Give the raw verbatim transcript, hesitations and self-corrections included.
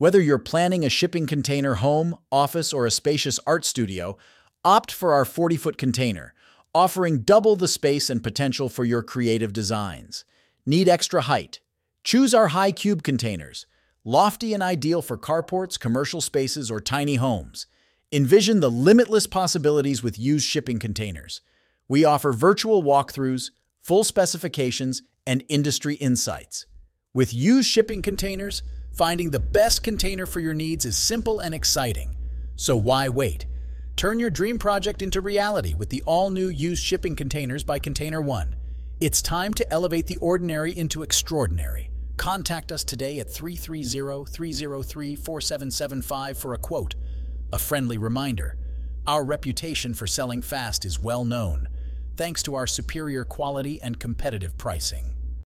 Whether you're planning a shipping container home, office, or a spacious art studio, opt for our forty-foot container, offering double the space and potential for your creative designs. Need extra height? Choose our high cube containers, lofty and ideal for carports, commercial spaces, or tiny homes. Envision the limitless possibilities with used shipping containers. We offer virtual walkthroughs, full specifications, and industry insights. With used shipping containers, finding the best container for your needs is simple and exciting. So why wait? Turn your dream project into reality with the all-new used shipping containers by Container One. It's time to elevate the ordinary into extraordinary. Contact us today at three three zero, three zero three, four seven seven five for a quote. A friendly reminder, our reputation for selling fast is well known, thanks to our superior quality and competitive pricing.